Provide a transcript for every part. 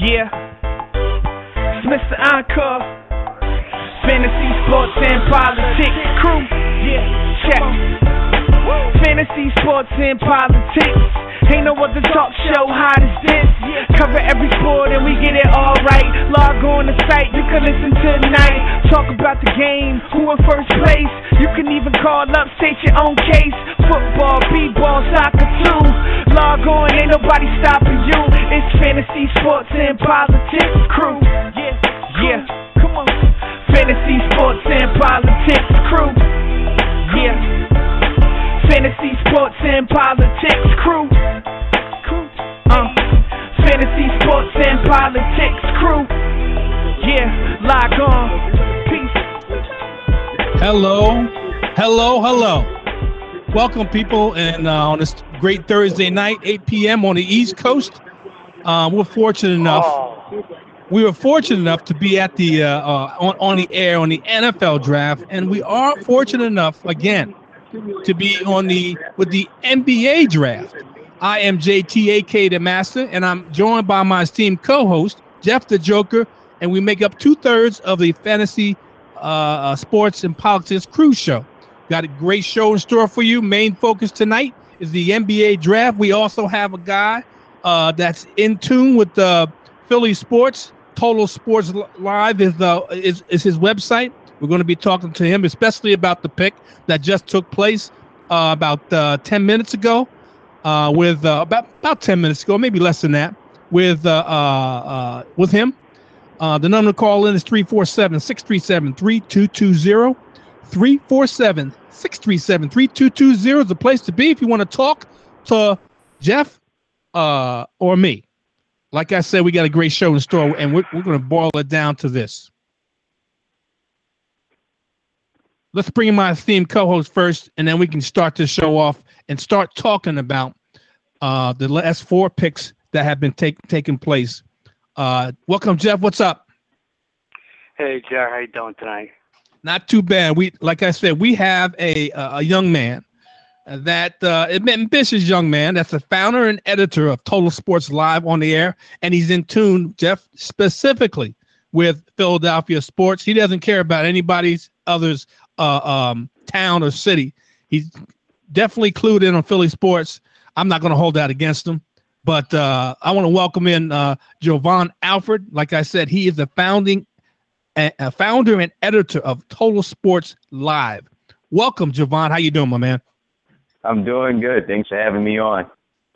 Yeah, it's Mr. Encore, Fantasy, Sports, and Politics crew. Yeah, check. Fantasy, Sports, and Politics. Ain't no other talk show hot as this. Cover every sport and we get it all right. Log on the site, you can listen tonight. Talk about the game, who in first place. You can even call up, state your own case. Football, b-ball, soccer too. Log on, ain't nobody stopping you. It's Fantasy, Sports, and Politics crew. Yeah, come on. Fantasy, Sports, and Politics crew. Yeah. Fantasy, Sports, and Politics crew. Fantasy, Sports, and Politics crew. Yeah, log on. Peace. Hello. Welcome, people, and on this great Thursday night, 8 p.m. on the East Coast. We were fortunate enough to be at the on the air on the NFL draft, and we are fortunate enough again to be with the NBA draft. I am JTAK the Master, and I'm joined by my esteemed co-host, Jeff the Joker, and we make up 2/3 of the Fantasy Sports and Politics Crew Show. Got a great show in store for you. Main focus tonight is the NBA draft. We also have a guy that's in tune with Philly sports. Total Sports Live is his website. We're going to be talking to him, especially about the pick that just took place about 10 minutes ago. About 10 minutes ago, maybe less than that, with him. The number to call in is 347-637-3220. 347-637-3220 is the place to be if you want to talk to Jeff or me. Like I said, we got a great show in store, and we're going to boil it down to this. Let's bring in my esteemed co-host first, and then we can start this show off and start talking about the last 4 picks that have been taking place. Welcome, Jeff. What's up? Hey, Jeff. How you doing tonight? Not too bad. Like I said, we have a young man that an ambitious young man that's the founder and editor of Total Sports Live on the air, and he's in tune, Jeff, specifically with Philadelphia sports. He doesn't care about anybody's others town or city. He's definitely clued in on Philly sports. I'm not going to hold that against him, but I want to welcome in Jovan Alfred. Like I said, he is the founder and editor of Total Sports Live. Welcome, Jovan. How you doing, my man? I'm doing good. Thanks for having me on.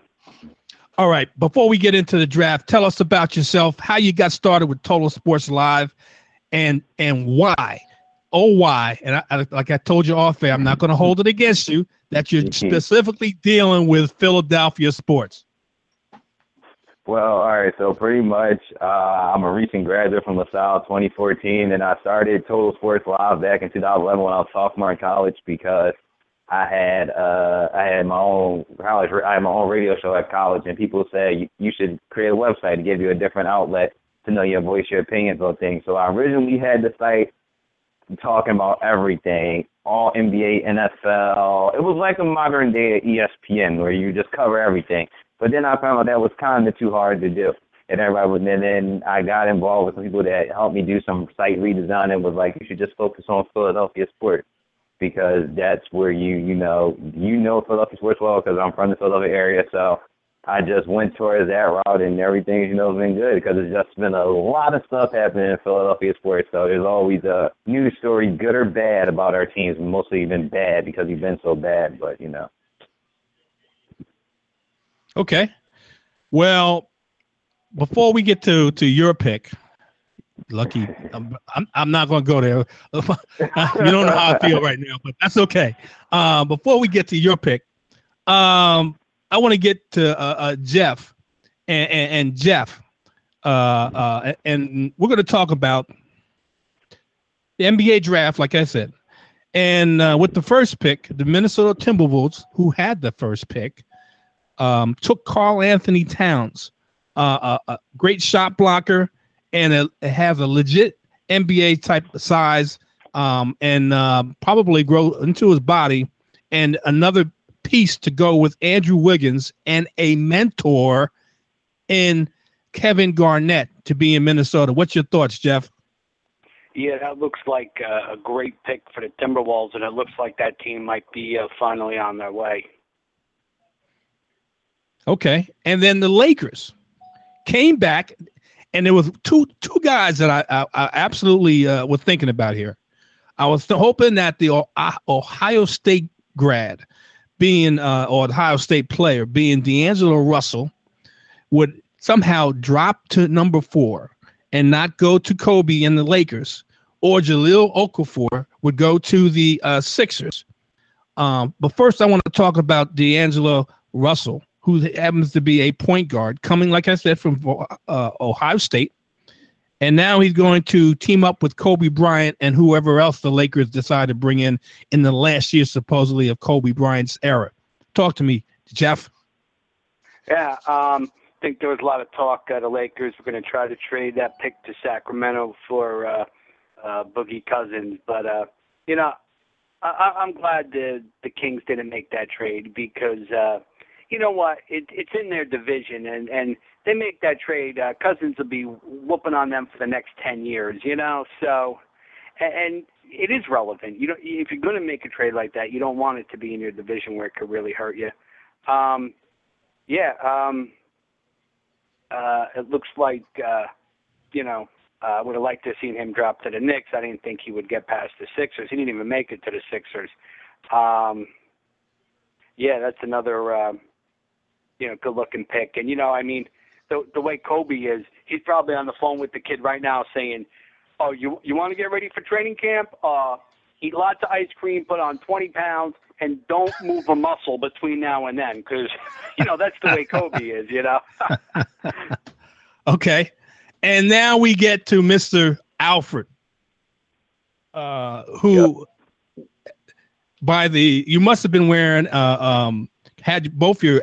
All right. Before we get into the draft, tell us about yourself, how you got started with Total Sports Live, and why. Oh, why? And like I told you off air, I'm not going to hold it against you that you're specifically dealing with Philadelphia sports. Well, all right. So pretty much, I'm a recent graduate from LaSalle 2014, and I started Total Sports Live back in 2011 when I was a sophomore in college because I had my own college. I had my own radio show at college, and people said you should create a website to give you a different outlet to know your voice, your opinions on things. So I originally had the site talking about everything, all NBA, NFL. It was like a modern day ESPN where you just cover everything. But then I found out that was kind of too hard to do. And then I got involved with some people that helped me do some site redesign and was like, you should just focus on Philadelphia sports because that's where you know Philadelphia sports well because I'm from the Philadelphia area. So I just went towards that route and everything, has been good because it's just been a lot of stuff happening in Philadelphia sports. So there's always a news story, good or bad, about our teams. Mostly been bad because we've been so bad, but Okay. Well, before we get to your pick, Lucky, I'm not going to go there. You don't know how I feel right now, but that's okay. Before we get to your pick, I want to get to Jeff and Jeff, and we're going to talk about the NBA draft, like I said. And with the first pick, the Minnesota Timberwolves, who had the first pick, took Karl Anthony Towns, a great shot blocker, and it has a legit NBA type size, and probably grow into his body, and another piece to go with Andrew Wiggins and a mentor in Kevin Garnett to be in Minnesota. What's your thoughts, Jeff? Yeah, that looks like a great pick for the Timberwolves, and it looks like that team might be finally on their way. Okay, and then the Lakers came back, and there was two guys that I absolutely was thinking about here. I was hoping that the Ohio State grad, being or Ohio State player, being D'Angelo Russell, would somehow drop to number 4 and not go to Kobe and the Lakers, or Jahlil Okafor would go to the Sixers. But first, I want to talk about D'Angelo Russell, who happens to be a point guard, coming, like I said, from Ohio State. And now he's going to team up with Kobe Bryant and whoever else the Lakers decide to bring in the last year, supposedly, of Kobe Bryant's era. Talk to me, Jeff. Yeah, I think there was a lot of talk the Lakers were going to try to trade that pick to Sacramento for Boogie Cousins. But, I'm glad the Kings didn't make that trade because, you know what, it's in their division, and they make that trade, Cousins will be whooping on them for the next 10 years, So, and it is relevant. If you're going to make a trade like that, you don't want it to be in your division where it could really hurt you. It looks like, I would have liked to have seen him drop to the Knicks. I didn't think he would get past the Sixers. He didn't even make it to the Sixers. That's another, good-looking pick. And, the way Kobe is, he's probably on the phone with the kid right now saying, oh, you want to get ready for training camp? Eat lots of ice cream, put on 20 pounds, and don't move a muscle between now and then because, that's the way Kobe is, Okay. And now we get to Mr. Alfred, who you must have been wearing, had both your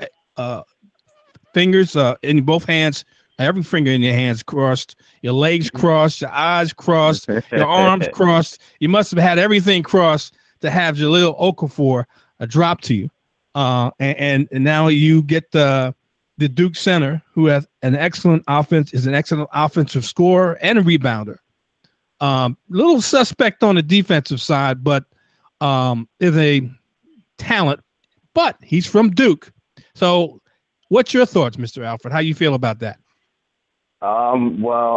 fingers in both hands, every finger in your hands crossed, your legs crossed, your eyes crossed, your arms crossed. You must have had everything crossed to have Jahlil Okafor drop to you. And now you get the Duke center, who has an excellent offensive scorer and a rebounder. Little suspect on the defensive side, but is a talent, but he's from Duke. So what's your thoughts, Mr. Alfred? How you feel about that? Well,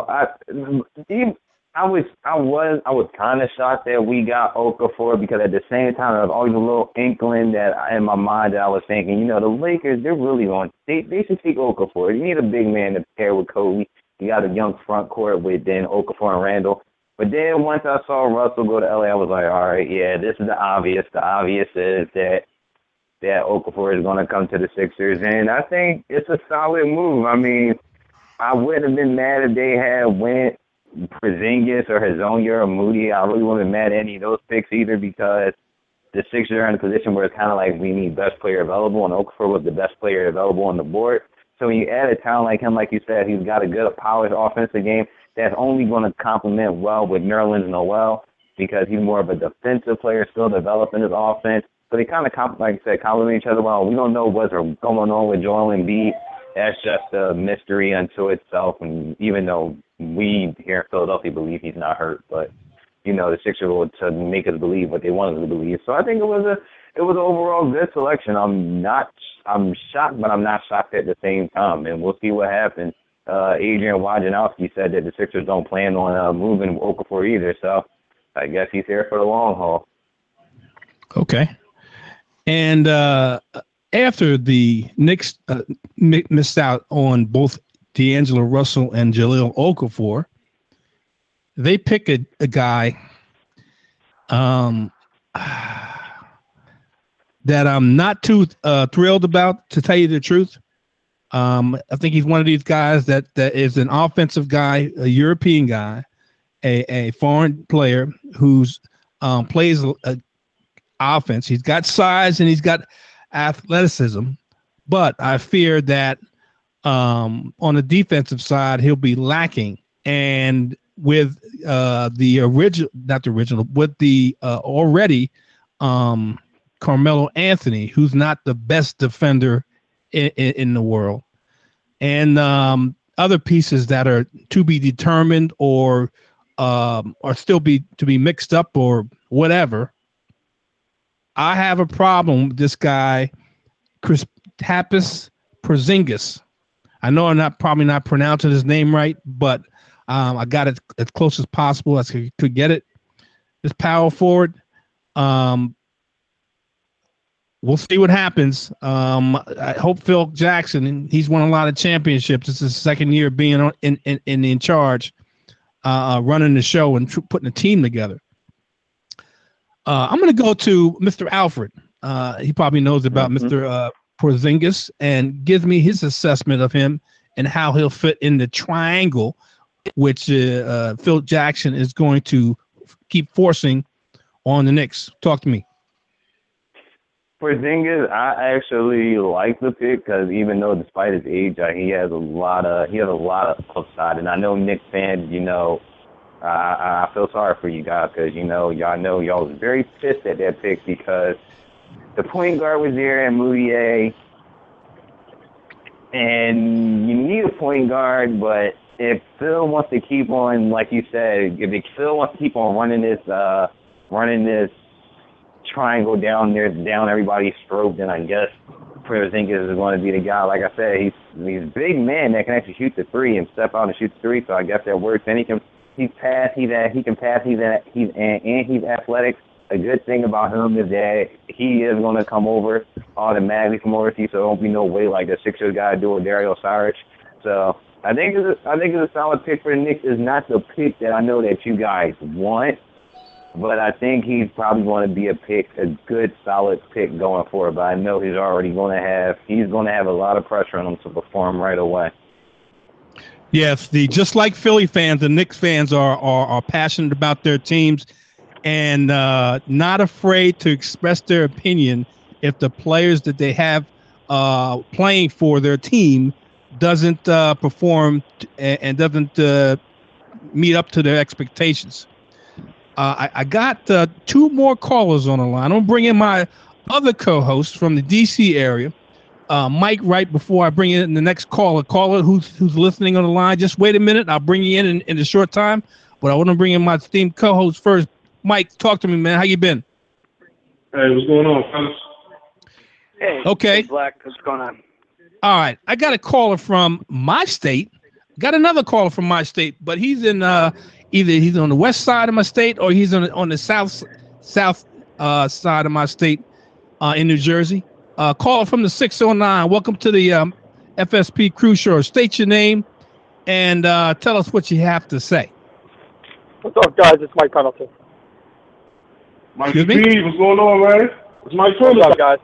I was kind of shocked that we got Okafor because at the same time, there was always a little inkling that in my mind that I was thinking, the Lakers, they're really they should take Okafor. You need a big man to pair with Kobe. You got a young front court with then Okafor and Randall. But then once I saw Russell go to LA, I was like, all right, yeah, this is the obvious. The obvious is that Okafor is going to come to the Sixers, and I think it's a solid move. I mean, I wouldn't have been mad if they had went Porzingis or Hezonja or Moody. I really wouldn't have been mad at any of those picks either because the Sixers are in a position where it's kind of like we need best player available, and Okafor was the best player available on the board. So when you add a talent like him, like you said, he's got a good polished offensive game that's only going to complement well with Nerlens Noel because he's more of a defensive player still developing his offense. So they kind of, like I said, complement each other well. We don't know what's going on with Joel Embiid. That's just a mystery unto itself. And even though we here in Philadelphia believe he's not hurt, but the Sixers will to make us believe what they wanted to believe. So I think it was an overall good selection. I'm shocked, but I'm not shocked at the same time. And we'll see what happens. Adrian Wojnarowski said that the Sixers don't plan on moving Okafor either. So I guess he's here for the long haul. Okay. And after the Knicks missed out on both D'Angelo Russell and Jahlil Okafor, they pick a guy that I'm not too thrilled about, to tell you the truth. I think he's one of these guys that is an offensive guy, a European guy, a foreign player who's plays offense. He's got size and he's got athleticism, but I fear that on the defensive side he'll be lacking. And with the already Carmelo Anthony, who's not the best defender in the world, and other pieces that are to be determined or still to be mixed up or whatever. I have a problem with this guy, Kristaps Porzingis. I know I'm probably not pronouncing his name right, but I got it as close as possible as I could get it. This power forward. We'll see what happens. I hope Phil Jackson, he's won a lot of championships. It's his second year being in charge, running the show and putting a team together. I'm going to go to Mr. Alfred. He probably knows about Mr. Porzingis and gives me his assessment of him and how he'll fit in the triangle, which Phil Jackson is going to keep forcing on the Knicks. Talk to me. Porzingis, I actually like the pick because even though despite his age, he has a lot of upside. And I know Knicks fans, I feel sorry for you guys because y'all was very pissed at that pick because the point guard was there and Moutier, and you need a point guard. But if Phil wants to keep on, like you said, if Phil wants to keep on running this triangle down everybody's throat, then I guess Porzingis is going to be the guy. Like I said, he's a big man that can actually shoot the three and step out and shoot the three. So I guess that works. And he can pass. He's athletic. A good thing about him is that he is going to come over automatically from overseas, so there won't be no way like the Sixers got to do with Dario Saric. So I think it's a solid pick for the Knicks. It's not the pick that I know that you guys want, but I think he's probably going to be a good solid pick going forward. But I know he's going to have a lot of pressure on him to perform right away. Yes, just like Philly fans, the Knicks fans are passionate about their teams and not afraid to express their opinion if the players that they have playing for their team doesn't perform and doesn't meet up to their expectations. I got two more callers on the line. I'm bringing my other co-host from the D.C. area, Mike, right before I bring in the next caller who's listening on the line. Just wait a minute. I'll bring you in a short time, but I want to bring in my esteemed co-host first. Mike, talk to me, man. How you been? Hey, what's going on, fellas? Hey, okay. Black, what's going on? All right. I got a caller from my state. Got another caller from my state, but he's in either he's on the west side of my state or he's on the south side of my state in New Jersey. Caller from the 609. Welcome to the FSP Crew Show. State your name and tell us what you have to say. What's up, guys? It's Mike Pendleton. Mikey B, what's going on, man? It's Mike Pendleton. What's up, guys?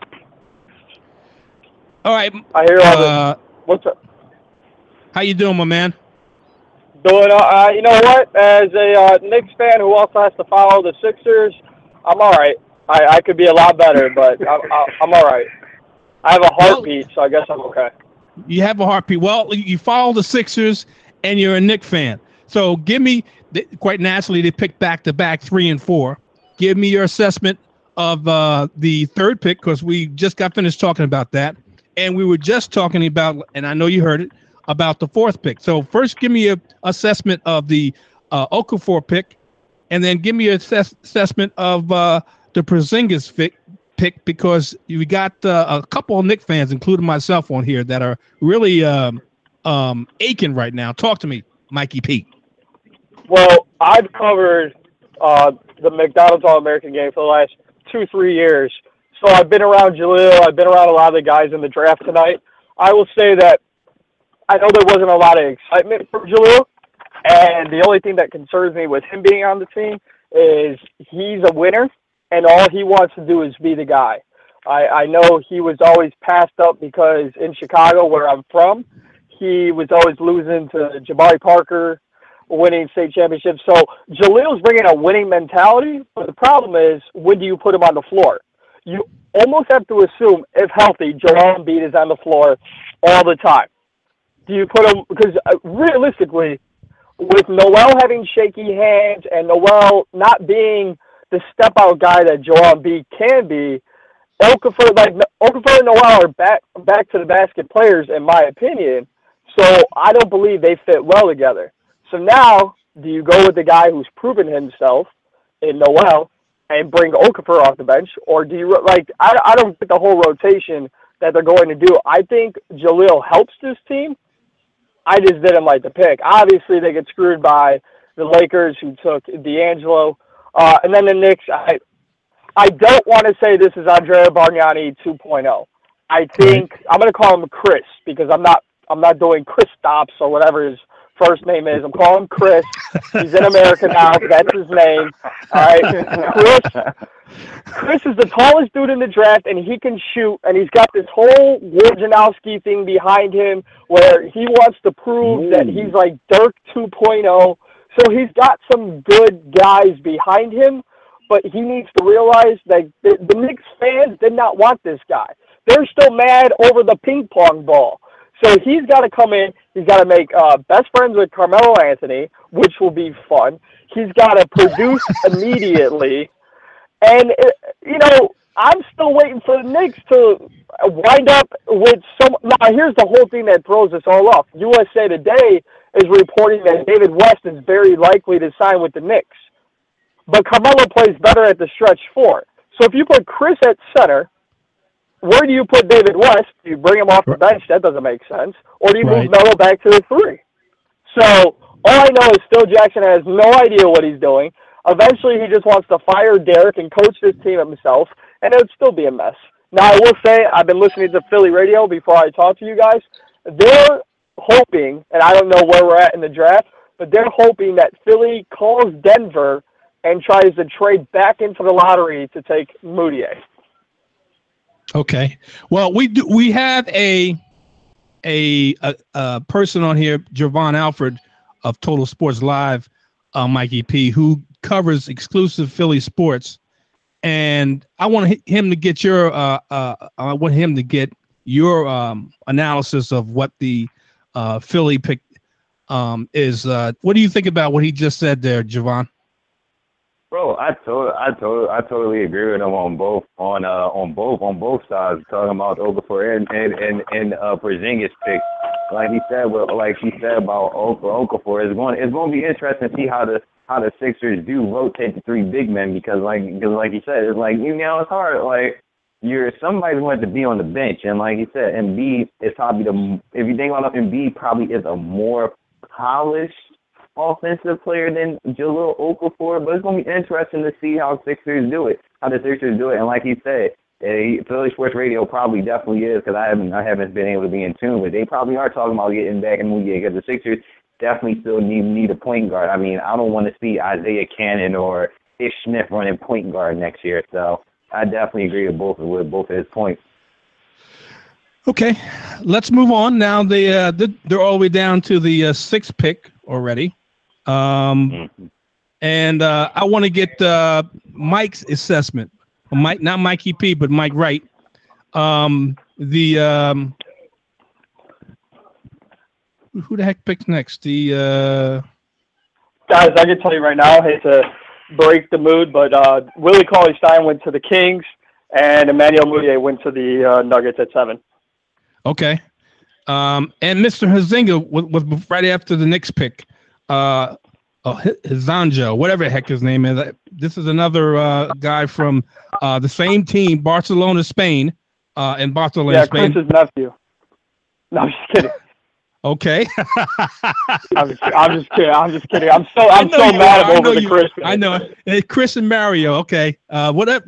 All right. I hear all this. What's up? How you doing, my man? Doing, you know what? As a Knicks fan who also has to follow the Sixers, I'm all right. I could be a lot better, but I'm all right. I have a heartbeat, so I guess I'm okay. You have a heartbeat. Well, you follow the Sixers, and you're a Knicks fan. So give me, quite naturally, they picked back-to-back 3 and 4. Give me your assessment of the third pick, because we just got finished talking about that. And we were just talking about, and I know you heard it, about the fourth pick. So first, give me an assessment of the Okafor pick, and then give me an assessment of the Porzingis pick, because you got a couple of Knicks fans, including myself, on here that are really aching right now. Talk to me, Mikey P. Well, I've covered the McDonald's All-American game for the last 2-3 years. So I've been around Jaleel. I've been around a lot of the guys in the draft tonight. I will say that I know there wasn't a lot of excitement for Jaleel, and the only thing that concerns me with him being on the team is he's a winner, and all he wants to do is be the guy. I know he was always passed up because in Chicago, where I'm from, he was always losing to Jabari Parker, winning state championships. So Jaleel's bringing a winning mentality, but the problem is, when do you put him on the floor? You almost have to assume, if healthy, Joel Embiid is on the floor all the time. Do you put him, because realistically, with Noel having shaky hands and Noel not being the step-out guy that Joel Embiid can be, Okafor and Noel are back to the basket players, in my opinion. So I don't believe they fit well together. So now, do you go with the guy who's proven himself in Noel and bring Okafor off the bench, or do you I don't get the whole rotation that they're going to do. I think Jahlil helps this team. I just didn't like the pick. Obviously, they get screwed by the Lakers, who took D'Angelo, and then the Knicks. I don't want to say this is Andrea Bargnani 2.0. I think I'm going to call him Chris because I'm not doing Chris Stops or whatever his first name is. I'm calling him Chris. He's in America now. That's his name. All right, Chris is the tallest dude in the draft, and he can shoot. And he's got this whole Wojnarowski thing behind him, where he wants to prove that he's like Dirk 2.0. So he's got some good guys behind him, but he needs to realize that the Knicks fans did not want this guy. They're still mad over the ping pong ball. So he's got to come in. He's got to make best friends with Carmelo Anthony, which will be fun. He's got to produce immediately. And, I'm still waiting for the Knicks to wind up with some. Now, here's the whole thing that throws us all off. USA Today is reporting that David West is very likely to sign with the Knicks. But Carmelo plays better at the stretch four. So if you put Chris at center, where do you put David West? Do you bring him off the bench? That doesn't make sense. Or do you move Melo back to the three? So all I know is Phil Jackson has no idea what he's doing. Eventually, he just wants to fire Derek and coach this team himself, and it would still be a mess. Now, I will say, I've been listening to Philly radio before I talk to you guys. They're hoping, and I don't know where we're at in the draft, but they're hoping that Philly calls Denver and tries to trade back into the lottery to take Moutier. Okay. Well, we have a person on here, Javon Alford of Total Sports Live, Mikey P, who covers exclusive Philly sports, and I want him to get your analysis of what the Philly pick is. What do you think about what he just said there, Javon? Bro, I totally agree with him on both sides. Talking about Okafor and Porzingis pick, like he said about Okafor, it's going to be interesting to see how the Sixers do rotate the three big men because like you said, it's like it's hard. Like somebody's going to be on the bench, and like he said, Embiid is probably if you think about it, Embiid probably is a more polished offensive player than Jahlil Okafor, but it's going to be interesting to see how the Sixers do it. And like he said, Philly Sports Radio probably definitely is, because I haven't been able to be in tune, but they probably are talking about getting back in Moutier, because the Sixers definitely still need a point guard. I mean, I don't want to see Isaiah Cannon or Ish Smith running point guard next year, so I definitely agree with both of his points. Okay, let's move on. Now they're all the way down to the sixth pick already. And I want to get Mike's assessment. Mike, not Mikey P, but Mike Wright. Who the heck picked next? Guys, I can tell you right now, I hate to break the mood, but Willie Cauley-Stein went to the Kings, and Emmanuel Mudiay went to the Nuggets at 7. Okay. And Mr. Huizenga was right after the Knicks pick. Hizanjo, whatever the heck his name is. This is another guy from the same team, Barcelona, Spain, in Barcelona, Spain. Yeah, Chris's nephew. No, I'm just kidding. Okay. I'm just kidding. I'm so mad over the Chris. I know. Chris and Mario. Okay. Whatever.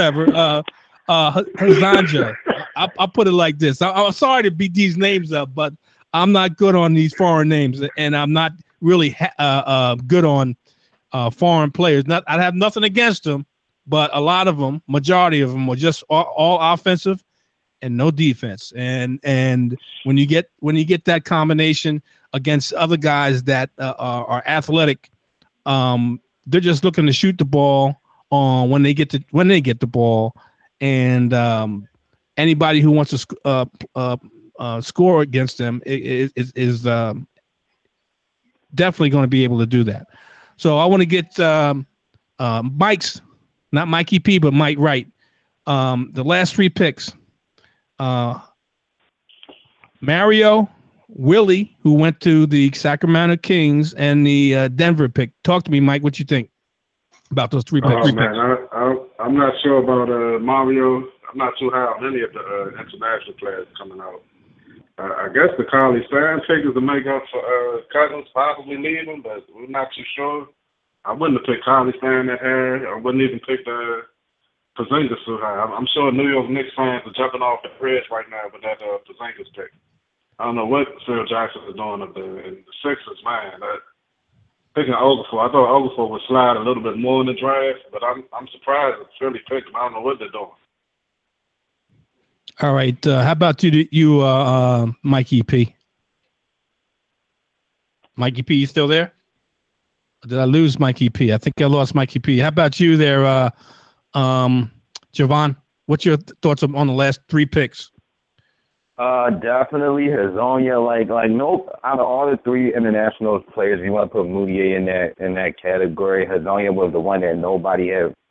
Hizanjo. I'll put it like this. I'm sorry to beat these names up, but I'm not good on these foreign names, and I'm not really good on foreign players. I have nothing against them, but a lot of them, majority of them, are just all offensive and no defense. And when you get that combination against other guys that are athletic, they're just looking to shoot the ball when they get the ball, and anybody who wants to score against them is definitely going to be able to do that. So I want to get Mike's, not Mikey P, but Mike Wright. The last three picks. Mario, Willie, who went to the Sacramento Kings and the Denver pick. Talk to me, Mike. What you think about those three picks? Oh, man, I'm not sure about Mario. I'm not too high on any of the international players coming out. I guess the Carly Stein pick is to make up for Cousins possibly leaving, but we're not too sure. I wouldn't have picked Carly Stein that high. I wouldn't even pick the Porzingis so high. I'm sure New York Knicks fans are jumping off the bridge right now with that Porzingis pick. I don't know what Phil Jackson is doing up there. And the Sixers, man, picking Okafor. I thought Okafor would slide a little bit more in the draft, but I'm surprised that Philly picked him. I don't know what they're doing. All right. How about you, Mikey P? Mikey P, you still there? Or did I lose Mikey P? I think I lost Mikey P. How about you there, Javon? What's your thoughts on the last three picks? Definitely Hezonja. Like nope. Out of all the three international players, you want to put Moutier in that category. Hezonja was the one that nobody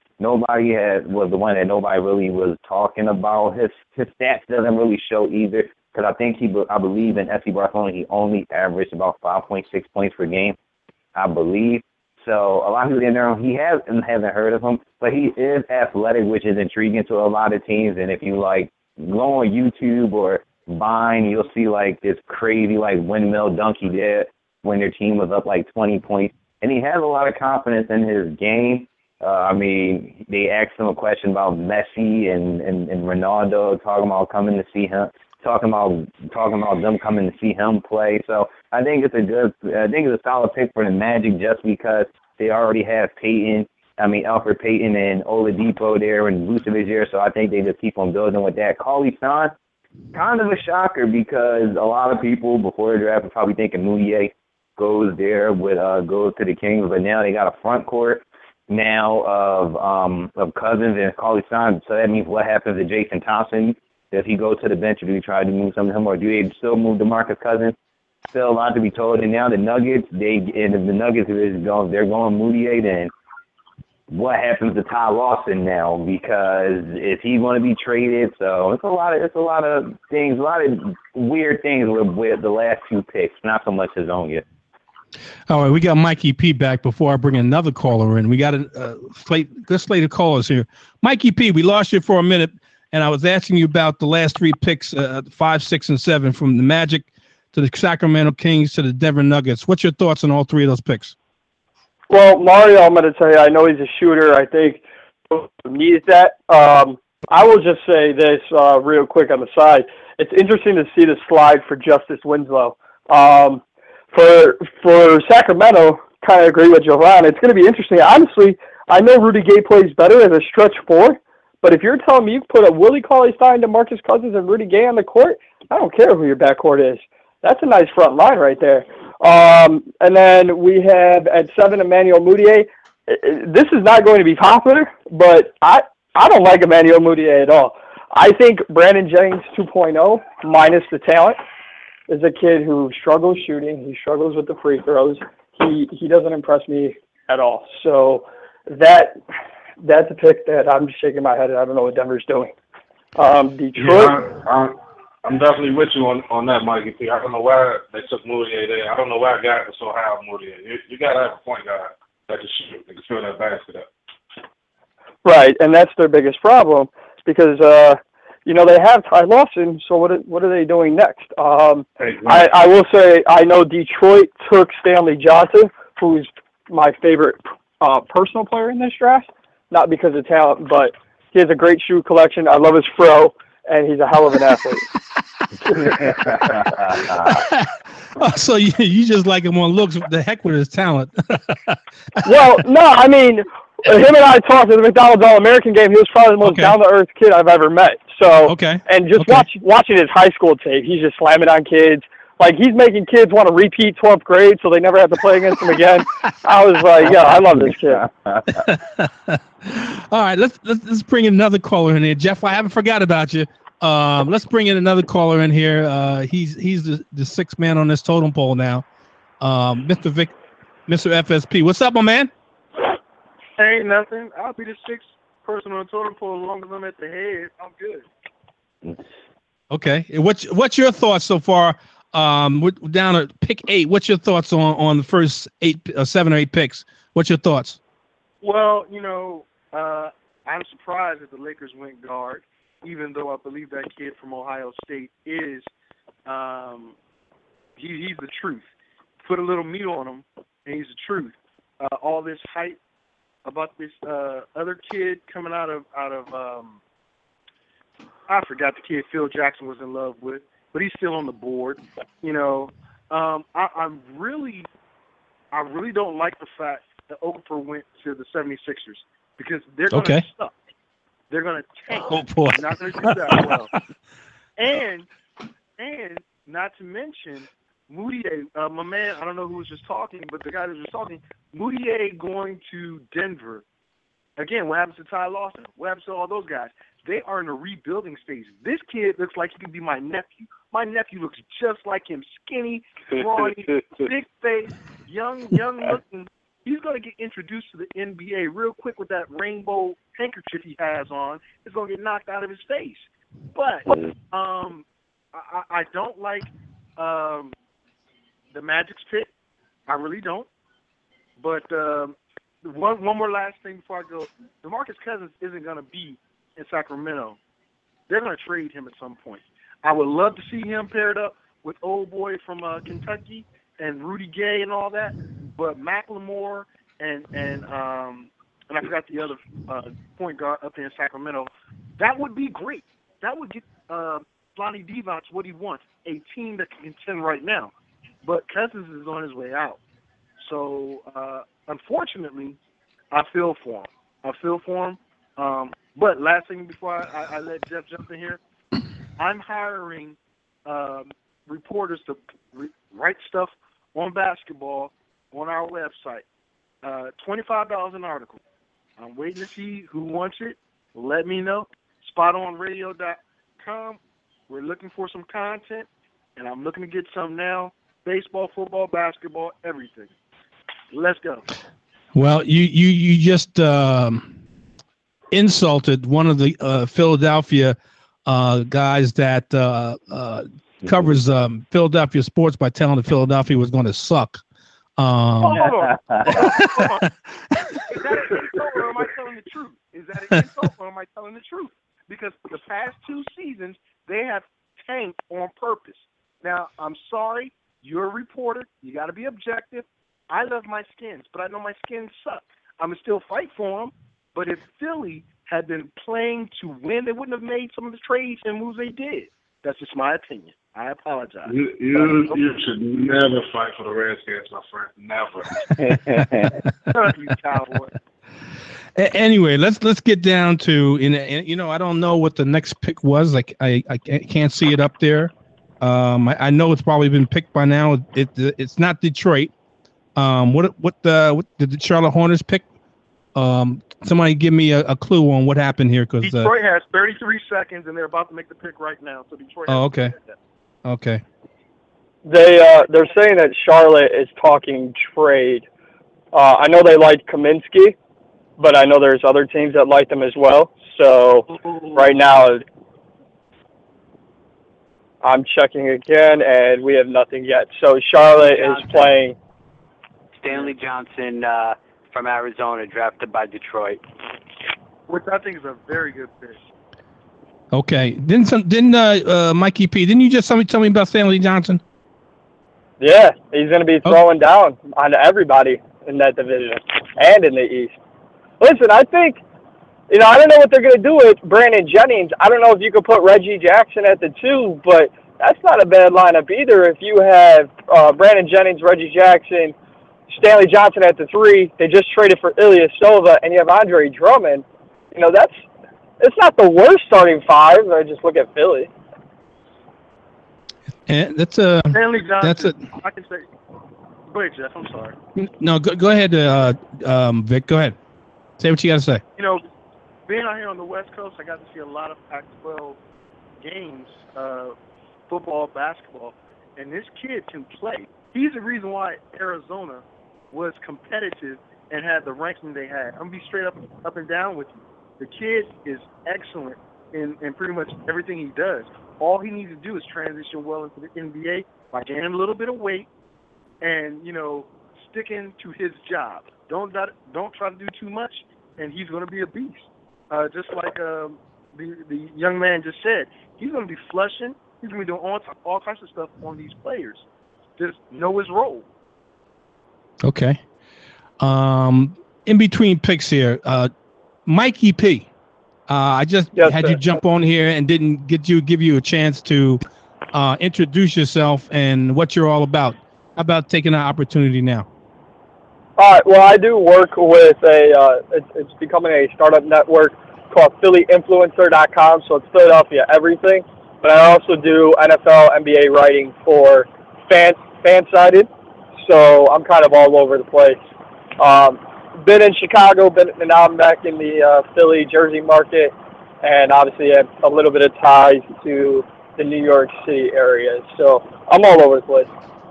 was the one that nobody really was talking about. His stats doesn't really show either, because I believe in FC Barcelona he only averaged about 5.6 points per game, I believe. So a lot of people in there, haven't heard of him, but he is athletic, which is intriguing to a lot of teams. And if you go on YouTube or Vine, you'll see this crazy windmill dunk he did when their team was up 20 points. And he has a lot of confidence in his game. They asked him a question about Messi and Ronaldo, talking about coming to see him, talking about them coming to see him play. So I think it's a solid pick for the Magic, just because they already have Alfred Payton and Oladipo there and Vucevic there. So I think they just keep on building with that. Cauley Stein, kind of a shocker, because a lot of people before the draft were probably thinking Moutier goes to the Kings, but now they got a front court now of Cousins and Cauley Stein. So that means what happens to Jason Thompson? Does he go to the bench, or do we try to move some of him, or do they still move DeMarcus Cousins? Still a lot to be told. And now the Nuggets, they're going Moutier, then what happens to Ty Lawson now? Because is he going to be traded? So it's a lot of things, a lot of weird things with the last two picks. Not so much his own yet. All right, we got Mikey P back before I bring another caller in. We got a good slate of callers here. Mikey P, we lost you for a minute, and I was asking you about the last three picks, 5, 6, and 7, from the Magic to the Sacramento Kings to the Denver Nuggets. What's your thoughts on all three of those picks? Well, Mario, I'm going to tell you, I know he's a shooter. I think he needs that. I will just say this real quick on the side. It's interesting to see the slide for Justice Winslow. For Sacramento, kind of agree with Jovan. It's going to be interesting. Honestly, I know Rudy Gay plays better as a stretch four, but if you're telling me you put a Willie Cauley-Stein, DeMarcus Cousins, and Rudy Gay on the court, I don't care who your backcourt is. That's a nice front line right there. And then we have at 7 Emmanuel Mudiay. This is not going to be popular, but I don't like Emmanuel Mudiay at all. I think Brandon Jennings 2.0, minus the talent, is a kid who struggles shooting. He struggles with the free throws. He doesn't impress me at all. So that's a pick that I'm shaking my head at. I don't know what Denver's doing. Detroit. Yeah, I'm definitely with you on that, Mikey P. I don't know why they took Moutier there. I don't know why guys are so high on Moutier. You got to have a point guard that can shoot, that can fill that basket up. Right, and that's their biggest problem, because they have Ty Lawson. So what are they doing next? I will say I know Detroit took Stanley Johnson, who's my favorite personal player in this draft, not because of talent, but he has a great shoe collection. I love his fro, and he's a hell of an athlete. So you just like him on looks. The heck with his talent. Well, no, I mean, him and I talked at the McDonald's All-American game. He was probably the most down-to-earth kid I've ever met. So, and just watching his high school tape, he's just slamming on kids. Like, he's making kids want to repeat 12th grade so they never have to play against him again. I was like, yeah, I love this kid. All right, let's bring in another caller in here. Jeff, I haven't forgot about you. Let's bring in another caller in here. He's the sixth man on this totem pole now. Mr. FSP. What's up, my man? Ain't nothing. I'll be the sixth person on the totem pole as long as I'm at the head. I'm good. Okay. What's your thoughts so far We're down at pick 8. What's your thoughts on the first 7 or 8 picks? What's your thoughts? Well, I'm surprised that the Lakers went guard, even though I believe that kid from Ohio State is he's the truth. Put a little meat on him, and he's the truth. All this hype about this other kid coming out of I forgot the kid Phil Jackson was in love with, but he's still on the board. I really don't like the fact that Okafor went to the 76ers because they're going to suck. They're going to tank. Oh boy, they're not going to do that well. And not to mention Moutier, my man. I don't know who was just talking, but the guy that was just talking, Moutier going to Denver. Again, what happens to Ty Lawson? What happens to all those guys? They are in a rebuilding stage. This kid looks like he could be my nephew. My nephew looks just like him, skinny, scrawny, big face, young looking. He's going to get introduced to the NBA real quick with that rainbow handkerchief he has on. It's going to get knocked out of his face. But I don't like the Magic's pick. I really don't. But one more last thing before I go. DeMarcus Cousins isn't going to be in Sacramento. They're going to trade him at some point. I would love to see him paired up with old boy from Kentucky and Rudy Gay and all that. But McLemore and I forgot the other point guard up there in Sacramento, that would be great. That would get Lonnie Divac what he wants, a team that can contend right now. But Cousins is on his way out. So, unfortunately, I feel for him. But last thing before I let Jeff jump in here, I'm hiring reporters to write stuff on basketball on our website. $25 an article. I'm waiting to see who wants it. Let me know. SpotOnRadio.com. We're looking for some content, and I'm looking to get some now. Baseball, football, basketball, everything. Let's go. Well, you just insulted one of the Philadelphia guys that covers Philadelphia sports by telling that Philadelphia was going to suck. Hold on. Is that an insult or am I telling the truth? Is that an insult or am I telling the truth? Because for the past 2 seasons, they have tanked on purpose. Now, I'm sorry. You're a reporter. You got to be objective. I love my Skins, but I know my Skins suck. I'm going to still fight for them. But if Philly had been playing to win, they wouldn't have made some of the trades and moves they did. That's just my opinion. I apologize. You should never fight for the Redskins, my friend. Never. You cowboy. Anyway, let's get down to I don't know what the next pick was. Like I can't see it up there. I know it's probably been picked by now. It's not Detroit. What did the Charlotte Hornets pick? Somebody give me a clue on what happened here, because Detroit has 33 seconds and they're about to make the pick right now. So Detroit. Okay. Okay. They're saying that Charlotte is talking trade. I know they like Kaminsky, but I know there's other teams that like them as well. So right now, I'm checking again, and we have nothing yet. So Charlotte is playing. Stanley Johnson from Arizona, drafted by Detroit. Which I think is a very good pick. Okay. Didn't Mikey P? Didn't you just tell me about Stanley Johnson? Yeah, he's going to be throwing down on everybody in that division and in the East. Listen, I think, I don't know what they're going to do with Brandon Jennings. I don't know if you could put Reggie Jackson at the 2, but that's not a bad lineup either. If you have Brandon Jennings, Reggie Jackson, Stanley Johnson at the 3, they just traded for Ilyasova, and you have Andre Drummond. It's not the worst starting 5. I just look at Philly. And Stanley Johnson. That's it. I can say. Go ahead, Jeff. I'm sorry. No, go ahead, Vic. Go ahead. Say what you got to say. Being out here on the West Coast, I got to see a lot of Pac-12 games, football, basketball, and this kid can play. He's the reason why Arizona was competitive and had the ranking they had. I'm going to be straight up and down with you. The kid is excellent in pretty much everything he does. all he needs to do is transition well into the NBA by gaining a little bit of weight and, sticking to his job. Don't try to do too much, and he's going to be a beast. Just like the young man just said, he's going to be flushing. He's going to be doing all types of stuff on these players. Just know his role. Okay. In between picks here, Mikey P. I just had you jump on here and didn't give you a chance to introduce yourself and what you're all about. How about taking an opportunity now? All right. Well, I do work with it's becoming a startup network called PhillyInfluencer.com. So it's Philadelphia everything. But I also do NFL, NBA writing for fan-sided. So I'm kind of all over the place. Been in Chicago, and now I'm back in the Philly, Jersey market, and obviously have a little bit of ties to the New York City area. So I'm all over the place.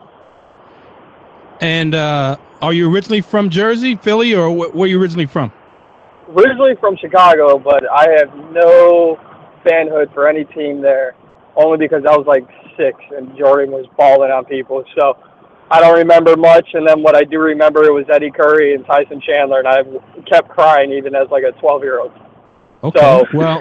And are you originally from Jersey, Philly, or where are you originally from? Originally from Chicago, but I have no fanhood for any team there, only because I was like 6 and Jordan was balling on people. So I don't remember much, and then what I do remember, it was Eddie Curry and Tyson Chandler, and I kept crying even as like a 12-year-old. Okay. So, well,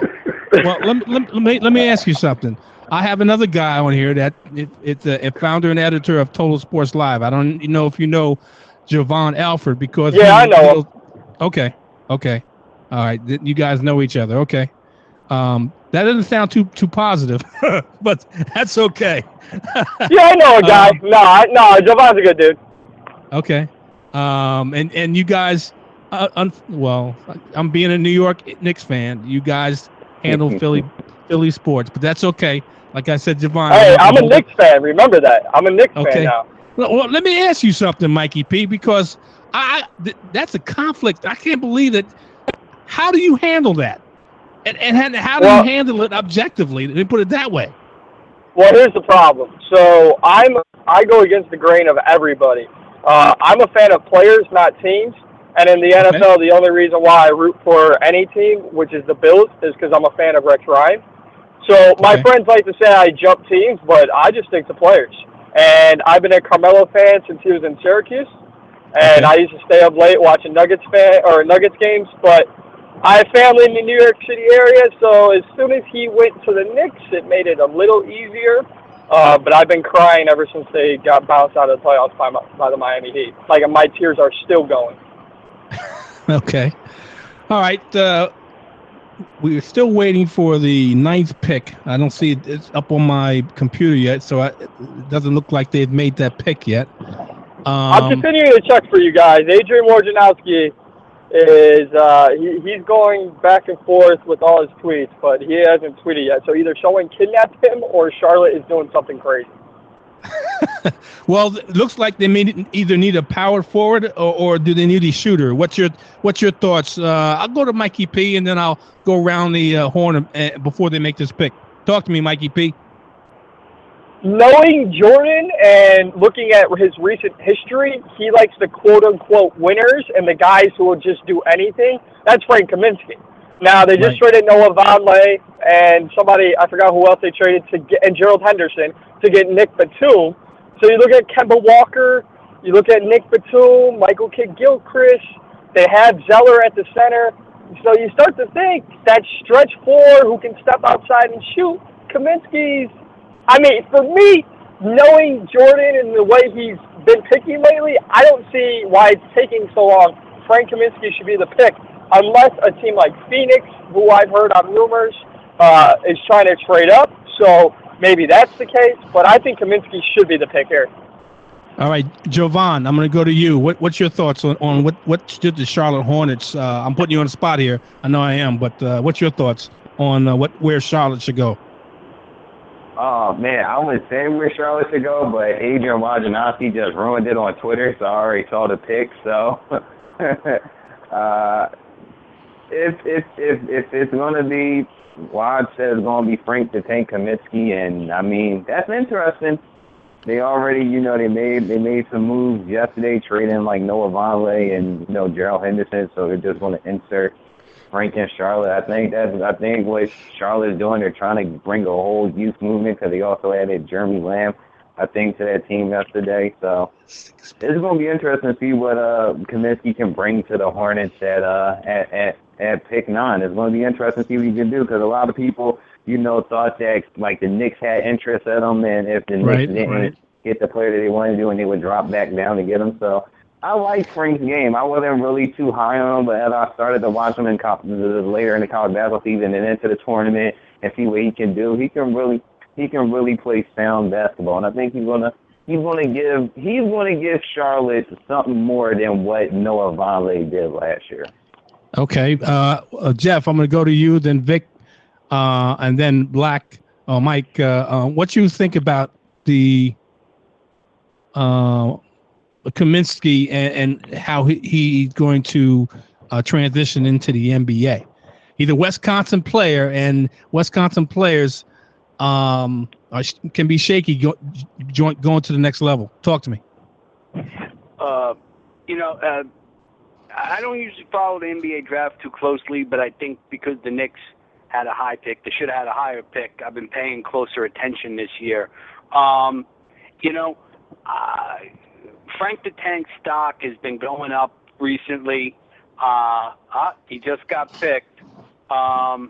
let me ask you something. I have another guy on here that it's a founder and editor of Total Sports Live. I don't know if you know Javon Alford because I know him. Okay. All right. You guys know each other. Okay. That doesn't sound too positive, but that's okay. Yeah, I know a guy. No, Javon's a good dude. Okay. And you guys, well, I'm being a New York Knicks fan. You guys handle Philly sports, but that's okay. Like I said, Javon. Hey, I'm a Knicks fan. Remember that. I'm a Knicks fan now. Well, let me ask you something, Mikey P, because that's a conflict. I can't believe that. How do you handle that? And how do you handle it objectively? Let me put it that way. Well, here's the problem. So I go against the grain of everybody. I'm a fan of players, not teams. And in the NFL, the only reason why I root for any team, which is the Bills, is because I'm a fan of Rex Ryan. So my friends like to say I jump teams, but I just stick to players. And I've been a Carmelo fan since he was in Syracuse. And I used to stay up late watching Nuggets games. But I have family in the New York City area, so as soon as he went to the Knicks, it made it a little easier. But I've been crying ever since they got bounced out of the playoffs by the Miami Heat. Like, my tears are still going. Okay. All right. We're still waiting for the 9th pick. I don't see it's up on my computer yet, so it doesn't look like they've made that pick yet. I'm continuing to check for you guys. Adrian Wojnarowski is he's going back and forth with all his tweets, but he hasn't tweeted yet. So either someone kidnapped him or Charlotte is doing something crazy. Well, it looks like they may either need a power forward or do they need a shooter? What's your thoughts? I'll go to Mikey P and then I'll go around the horn before they make this pick. Talk to me, Mikey P. Knowing Jordan and looking at his recent history, he likes the quote-unquote winners and the guys who will just do anything. That's Frank Kaminsky. Now, they just traded Noah Vonleh and somebody, I forgot who else they traded, and Gerald Henderson to get Nick Batum. So you look at Kemba Walker, you look at Nick Batum, Michael Kidd-Gilchrist, they have Zeller at the center. So you start to think that stretch four who can step outside and shoot, Kaminsky's, I mean, for me, knowing Jordan and the way he's been picky lately, I don't see why it's taking so long. Frank Kaminsky should be the pick, unless a team like Phoenix, who I've heard on rumors, is trying to trade up. So maybe that's the case, but I think Kaminsky should be the pick here. All right, Jovan, I'm going to go to you. What's your thoughts on what did the Charlotte Hornets? I'm putting you on the spot here. I know I am, but what's your thoughts on where Charlotte should go? Oh, man, I would say where Charlotte should go, but Adrian Wojnarowski just ruined it on Twitter, so I already saw the pick. So if it's going to be, Woj says it's going to be Frank the Tank Kaminsky, and, I mean, that's interesting. They already, they made some moves yesterday, trading like Noah Vonleh and, Gerald Henderson, so they're just going to insert Frank and Charlotte. I think what Charlotte is doing, they're trying to bring a whole youth movement because they also added Jeremy Lamb, I think, to that team yesterday. So it's going to be interesting to see what Kaminsky can bring to the Hornets at pick 9. It's going to be interesting to see what he can do because a lot of people, thought that like the Knicks had interest in him, and if the Knicks didn't get the player that they wanted to do, and they would drop back down to get him. So I like Frank's game. I wasn't really too high on him, but as I started to watch him later in the college basketball season and into the tournament and see what he can do, he can really play sound basketball, and I think he's gonna give Charlotte something more than what Noah Vonleh did last year. Okay, Jeff, I'm gonna go to you, then Vic, and then Black. Mike, what you think about the Kaminsky and how he's going to transition into the NBA? He's a Wisconsin player, and Wisconsin players can be shaky going to the next level. Talk to me. I don't usually follow the NBA draft too closely, but I think because the Knicks had a high pick, they should have had a higher pick. I've been paying closer attention this year. Frank the Tank stock has been going up recently. He just got picked. I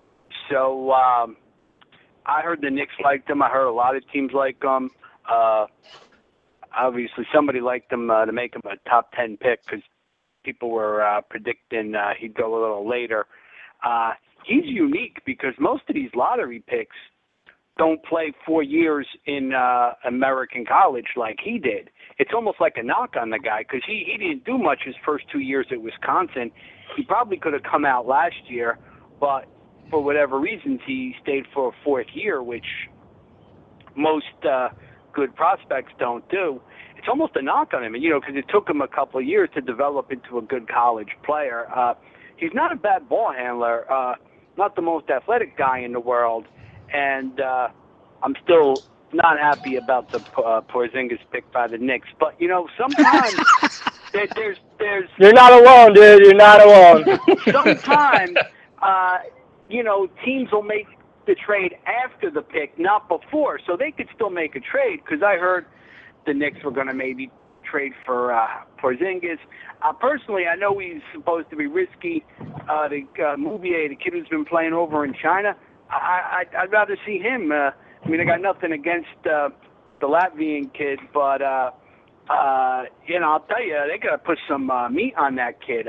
heard the Knicks liked him. I heard a lot of teams like him. Obviously, somebody liked him to make him a top 10 pick because people were predicting he'd go a little later. He's unique because most of these lottery picks don't play 4 years in American college like he did. It's almost like a knock on the guy because he didn't do much his first 2 years at Wisconsin. He probably could have come out last year, but for whatever reasons, he stayed for a fourth year, which most good prospects don't do. It's almost a knock on him, because it took him a couple of years to develop into a good college player. He's not a bad ball handler, not the most athletic guy in the world, and I'm still not happy about the Porzingis pick by the Knicks. But, sometimes there's... You're not alone, dude. You're not alone. Sometimes, teams will make the trade after the pick, not before. So they could still make a trade because I heard the Knicks were going to maybe trade for Porzingis. Personally, I know he's supposed to be risky. The Mouvier, the kid who's been playing over in China, I'd rather see him. I got nothing against the Latvian kid, but, I'll tell you, they got to put some meat on that kid.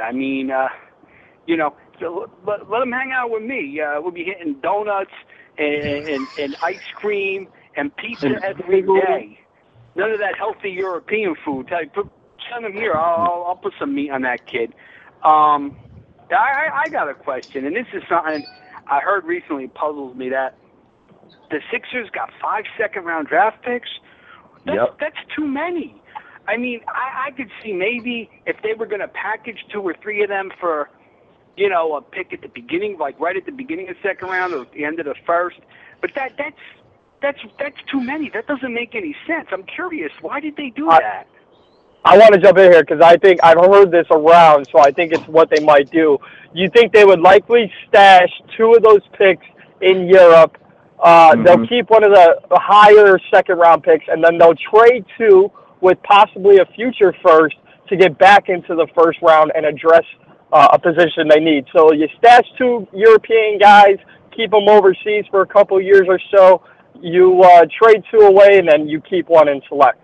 So let him hang out with me. We'll be hitting donuts and ice cream and pizza every day. None of that healthy European food. Send him here. I'll put some meat on that kid. I got a question, and this is something I heard recently puzzles me, that the Sixers got 5 second-round draft picks. That's too many. I could see maybe if they were going to package 2 or 3 of them for, a pick at the beginning, like right at the beginning of the second round or at the end of the first. But that's too many. That doesn't make any sense. I'm curious. Why did they do that? I want to jump in here because I think I've heard this around, so I think it's what they might do. You think they would likely stash 2 of those picks in Europe. They'll keep one of the higher second-round picks, and then they'll trade 2 with possibly a future first to get back into the first round and address a position they need. So you stash 2 European guys, keep them overseas for a couple years or so. You trade 2 away, and then you keep 1 and select.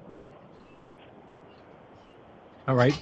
All right,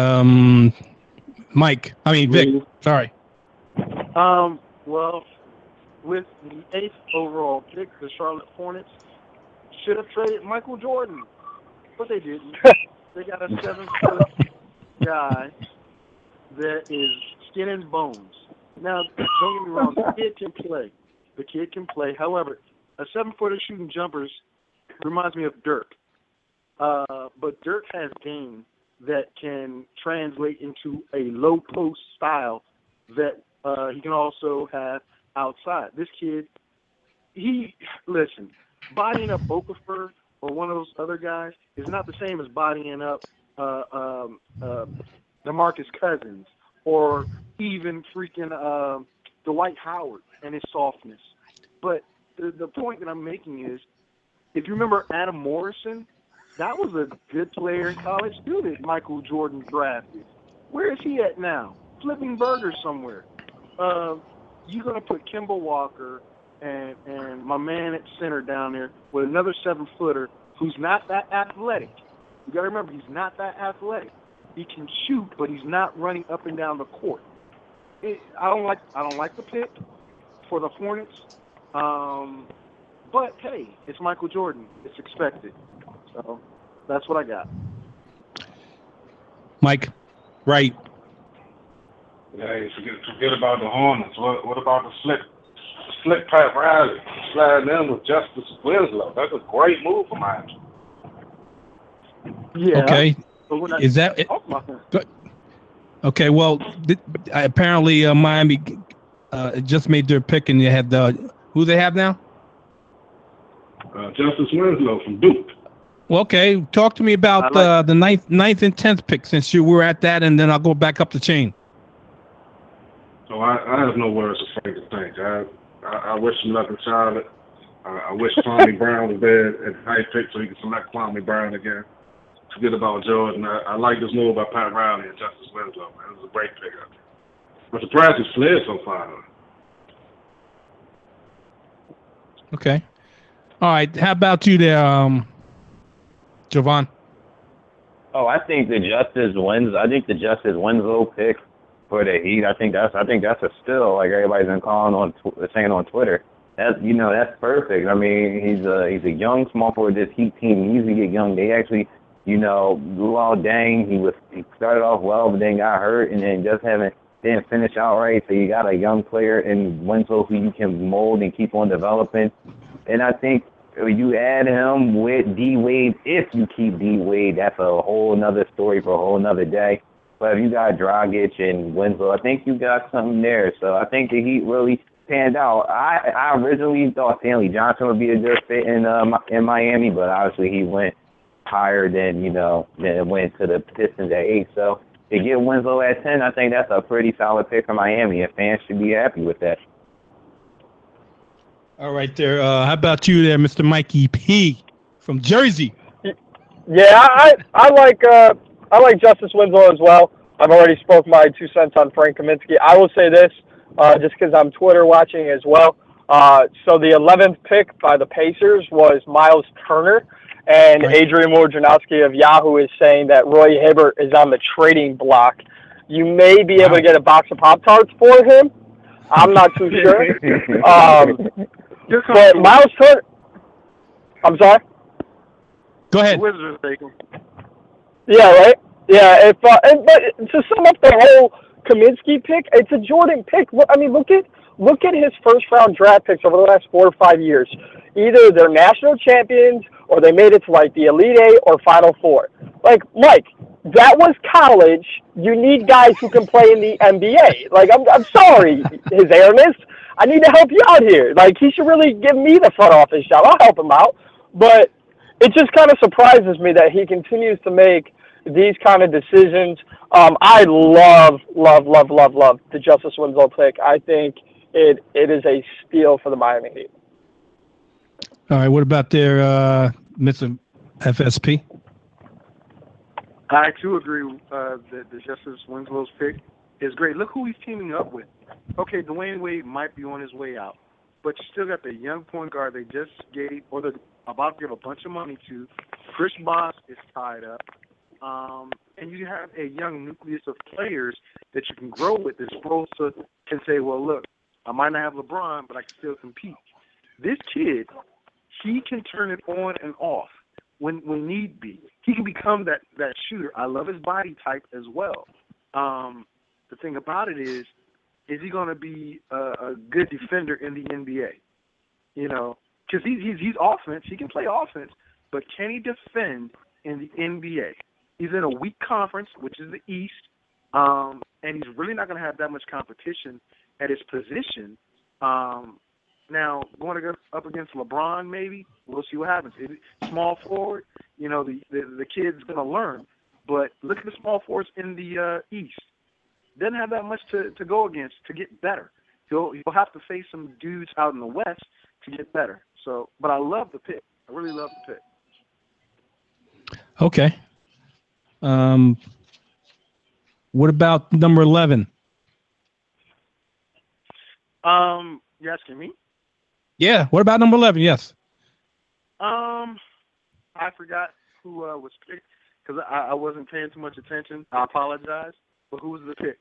Vic. Sorry. Well, with the 8th overall pick, the Charlotte Hornets should have traded Michael Jordan, but they didn't. They got a 7-foot guy that is skin and bones. Now, don't get me wrong, the kid can play. However, a 7-footer shooting jumpers reminds me of Dirk. But Dirk has game that can translate into a low post style that he can also have outside. This kid, bodying up Okafor or one of those other guys is not the same as bodying up DeMarcus Cousins or even freaking Dwight Howard and his softness. But the point that I'm making is, if you remember Adam Morrison, that was a good player in college too that Michael Jordan drafted. Where is he at now? Flipping burgers somewhere. You're going to put Kemba Walker and my man at center down there with another 7-footer who's not that athletic. You got to remember, he's not that athletic. He can shoot, but he's not running up and down the court. I don't like the pick for the Hornets. But hey, it's Michael Jordan. It's expected. So that's what I got. Mike, right? Hey, forget about the Hornets. What about the slick Pat Riley sliding in with Justice Winslow? That's a great move for Miami. Yeah. Okay. Is that it? Okay. Well, apparently Miami just made their pick, and you had who they have now? Justice Winslow from Duke. Well, okay. Talk to me about the ninth and 10th pick, since you were at that, and then I'll go back up the chain. So I have no words of Frank to thank. I wish him luck in Charlotte. I wish Kwame Brown was there at the ninth pick so he could select Kwame Brown again. Forget about Jordan. I like this move by Pat Riley and Justice Winslow. Man. It was a great pickup. I'm surprised he slid so far. Okay. All right. How about you there, Jovan? Oh, I think the Justice Winslow pick for the Heat. I think that's a steal. Like everybody's been saying on Twitter. That's perfect. I mean, he's a young small forward. This Heat team usually get young. They actually, Luol Deng, he started off well, but then got hurt, and then didn't finish out right. So you got a young player in Winslow who you can mold and keep on developing. And I think you add him with D Wade. If you keep D Wade, that's a whole nother story for a whole nother day. But if you got Dragic and Winslow, I think you got something there. So I think the Heat really panned out. I originally thought Stanley Johnson would be a good fit in Miami, but obviously he went higher than it went to the Pistons at 8. So to get Winslow at 10, I think that's a pretty solid pick for Miami, and fans should be happy with that. All right, there. How about you there, Mr. Mikey P from Jersey? Yeah, I like Justice Winslow as well. I've already spoke my 2 cents on Frank Kaminsky. I will say this, just because I'm Twitter watching as well. So the 11th pick by the Pacers was Miles Turner, and right. Adrian Wojnarowski of Yahoo is saying that Roy Hibbert is on the trading block. You may be able to get a box of Pop-Tarts for him. I'm not too sure. But Miles Turner, I'm sorry? Go ahead. The Wizards take him. Yeah, right? Yeah, but to sum up the whole Kaminsky pick, it's a Jordan pick. I mean, look at his first-round draft picks over the last 4 or 5 years. Either they're national champions or they made it to, like, the Elite Eight or Final Four. Like, Mike, that was college. You need guys who can play in the NBA. Like, I'm sorry, His Airness. I need to help you out here. Like, he should really give me the front office job. I'll help him out. But it just kind of surprises me that he continues to make these kind of decisions. I love the Justice Winslow pick. I think it is a steal for the Miami Heat. All right, what about their Mr. FSP? I too agree that the Justice Winslow's pick is great. Look who he's teaming up with. Okay, Dwayne Wade might be on his way out, but you still got the young point guard they just gave, or they're about to give a bunch of money to. Chris Bosh is tied up. And you have a young nucleus of players that you can grow with. That Spoelstra can say, well, look, I might not have LeBron, but I can still compete. This kid, he can turn it on and off when need be. He can become that shooter. I love his body type as well. The thing about it is he going to be a good defender in the NBA? Because he's offense. He can play offense, but can he defend in the NBA? He's in a weak conference, which is the East, and he's really not going to have that much competition at his position. Now, going up against LeBron, maybe, we'll see what happens. Small forward, the kid's going to learn. But look at the small forwards in the East. doesn't have that much to go against to get better. He'll have to face some dudes out in the West to get better. So, but I love the pick. I really love the pick. Okay. What about number 11? You asking me? Yeah. What about number 11? Yes. I forgot who was picked because I wasn't paying too much attention. I apologize. But who was the pick?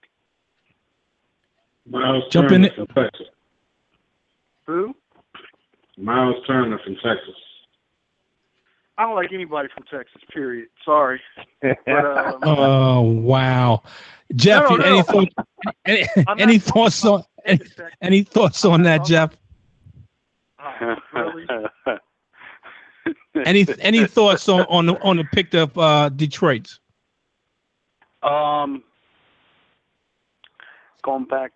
Miles Jump Turner in from Texas. Who? Miles Turner from Texas. I don't like anybody from Texas. Period. Sorry. But, Oh wow, Jeff. No. Any thoughts? Any thoughts on any thoughts on that, Jeff? Really? Any thoughts on the pick of Detroit? Going back,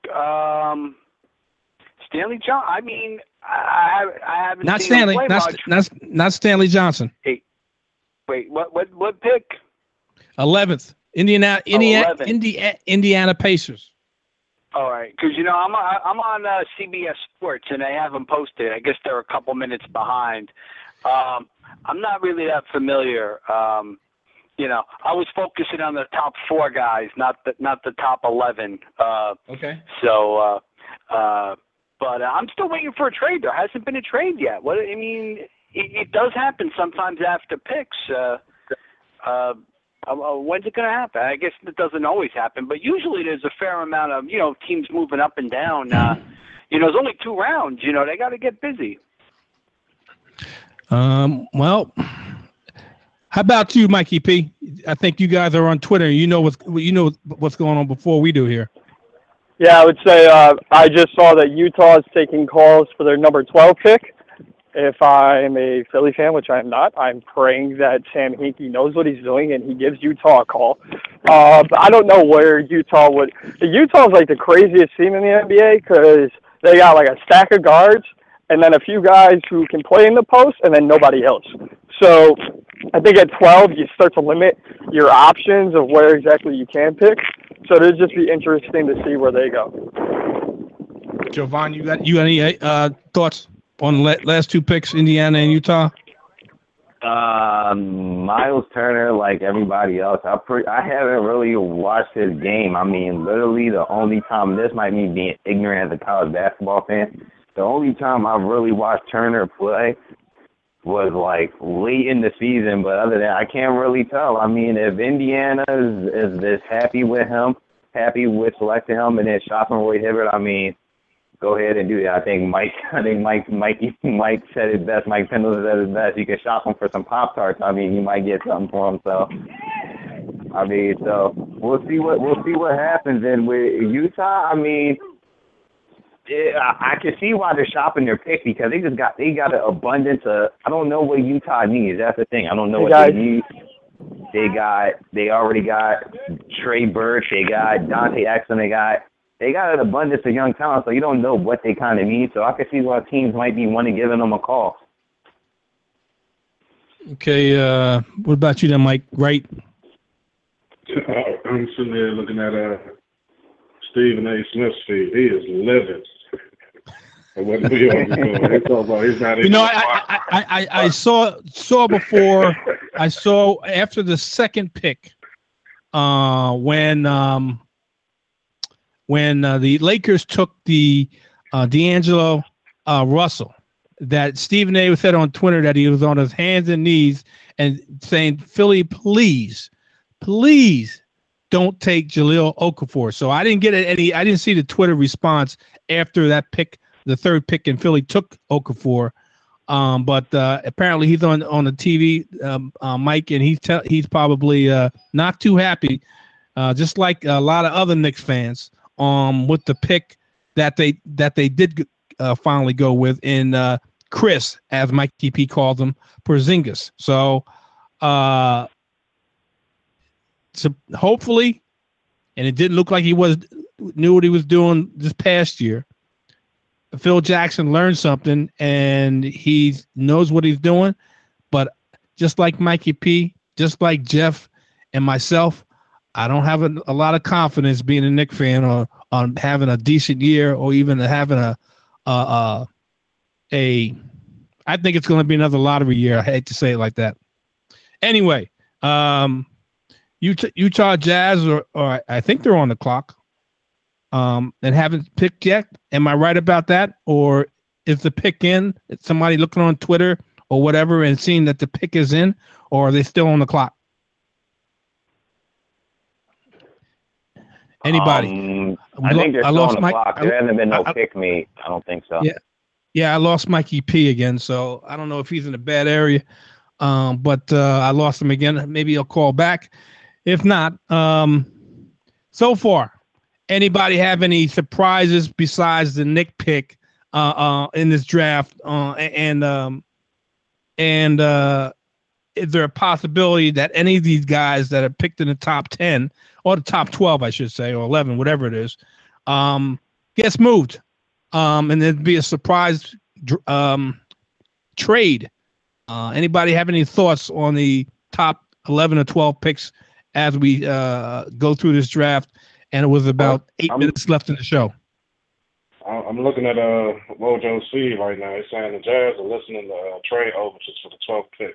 Stanley John. I mean, I haven't Not seen Stanley. him play much. Not Stanley Johnson. Hey, wait, what pick? 11th, Indiana 11th. Indiana Pacers. All right, because I'm on CBS Sports and they haven't posted. I guess they're a couple minutes behind. I'm not really that familiar. I was focusing on the top 4 guys, not the top 11. Okay. So, but I'm still waiting for a trade. There hasn't been a trade yet. It does happen sometimes after picks. When's it going to happen? I guess it doesn't always happen, but usually there's a fair amount of teams moving up and down. There's only 2 rounds. They got to get busy. Well, how about you, Mikey P? I think you guys are on Twitter. You know what's going on before we do here. Yeah, I would say I just saw that Utah is taking calls for their number 12 pick. If I'm a Philly fan, which I'm not, I'm praying that Sam Hinkie knows what he's doing and he gives Utah a call. But I don't know where Utah would. Utah's like the craziest team in the NBA because they got like a stack of guards and then a few guys who can play in the post and then nobody else. So I think at 12 you start to limit your options of where exactly you can pick. So it'll just be interesting to see where they go. Jovan, you got any thoughts on last 2 picks, Indiana and Utah? Miles Turner, like everybody else, I haven't really watched his game. I mean, literally the only time, this might be being ignorant as a college basketball fan, the only time I've really watched Turner play was like late in the season, but other than that, I can't really tell. I mean, if Indiana is this happy with him, happy with selecting him, and then shopping Roy Hibbert, I mean, go ahead and do that. I think Mike said it best. Mike Pendleton said it best. You can shop him for some Pop-Tarts. I mean, you might get something for him. So, so we'll see what happens. And with Utah, I mean, I can see why they're shopping their pick because they got an abundance of. I don't know what Utah needs. That's the thing. I don't know what they need. They already got Trey Burke. They got Dante Exum. They got an abundance of young talent, so you don't know what they kind of need. So I can see why teams might be wanting giving them a call. Okay, what about you then, Mike? Right? I'm sitting there looking at Stephen A. Smith's feed. He is livid. What New York is doing. They talk about he's not. I saw before. I saw after the second pick, when the Lakers took the D'Angelo Russell, that Stephen A. said on Twitter that he was on his hands and knees and saying, Philly, please don't take Jahlil Okafor. So I didn't get I didn't see the Twitter response after that pick, the third pick, and Philly took Okafor. But apparently he's on the TV, Mike, and he's probably not too happy, just like a lot of other Knicks fans, with the pick that they did finally go with in Chris, as Mike TP called him, Porzingis. So hopefully, and it didn't look like he knew what he was doing this past year. Phil Jackson learned something, and he knows what he's doing. But just like Mikey P, just like Jeff and myself, I don't have a lot of confidence being a Knicks fan on having a decent year or even having I think it's going to be another lottery year. I hate to say it like that. Anyway, Utah Jazz or I think they're on the clock. And haven't picked yet. Am I right about that? Or is the pick in? Is somebody looking on Twitter or whatever and seeing that the pick is in, or are they still on the clock? Anybody? I think they're still on the clock. There hasn't been no pick me. I don't think so. Yeah, I lost Mikey P again, so I don't know if he's in a bad area. But I lost him again. Maybe he'll call back. If not, so far, anybody have any surprises besides the Knick pick in this draft? Is there a possibility that any of these guys that are picked in the top 10 or the top 12, I should say, or 11, whatever it is, gets moved? And there'd be a surprise trade. Anybody have any thoughts on the top 11 or 12 picks as we go through this draft? And it was about 8 minutes left in the show. I'm looking at Wojo C right now. He's saying the Jazz are listening to trade overtures for the 12th pick.